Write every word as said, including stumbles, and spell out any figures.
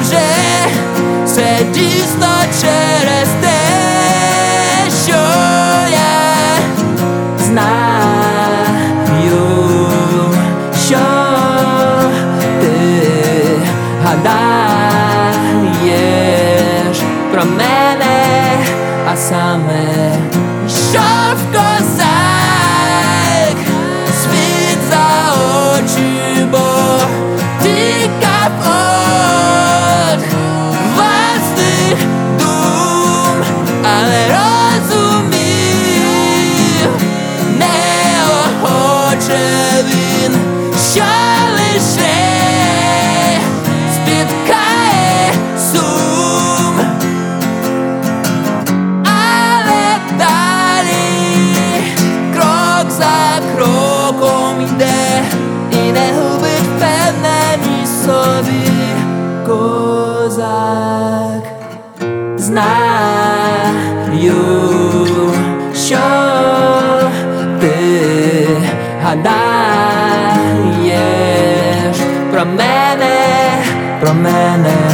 може, це дійсно через те, що я знаю, що ти гадаєш про мене, а саме, що в козак світ за очі, бо тікав от власних дум, але розумів неохоче він, що лише спіткає сум. Але далі крок за кроком йде і не губить впевненість собі козак. Знаю, що ти гадаєш про мене, про мене.